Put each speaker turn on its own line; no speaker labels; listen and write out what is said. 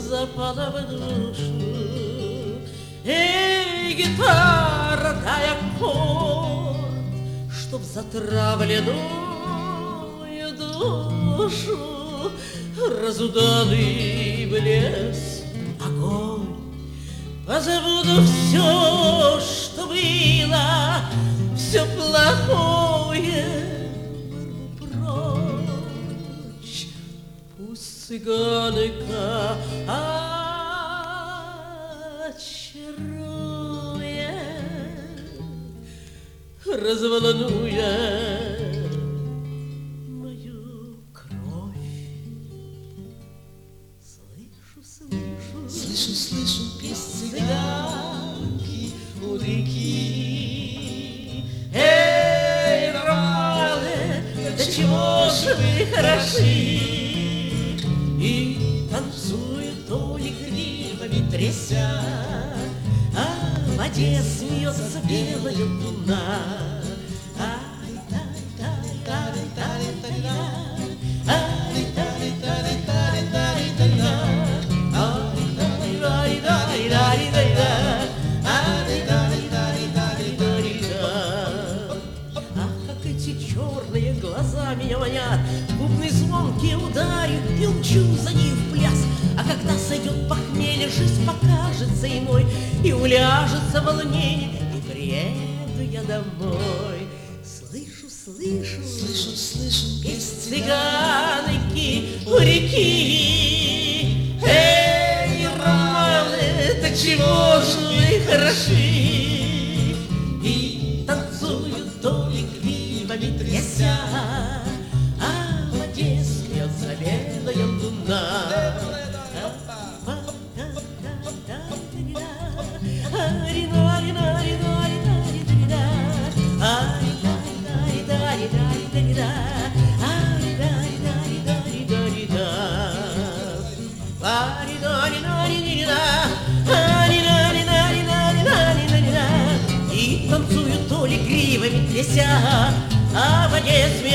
запала в душу. Эй, гитара, дай аккорд, чтоб затравленную душу разуданный блеск, огонь. Позабуду все, что было, все плохое вырву прочь. Пусть цыганка очарует, разволнует мою кровь. Слышу песнь цыганки у реки. Эй, романы, до чего же вы хороши! И танцует Толя гривами тряся, а в воде смеется белая луна. Черные глаза меня манят, губные звонкие ударят, и умчу за ней в пляс. А когда сойдет похмелье, жизнь покажется иной, и уляжется волнение, и приеду я домой. Слышу песнь цыганки у реки. Эй, романы, до чего же вы хороши! И танцуют доли гривами тряся, а в воде смеется белая луна. И танцуют толи гривами тряся, а в воде смеется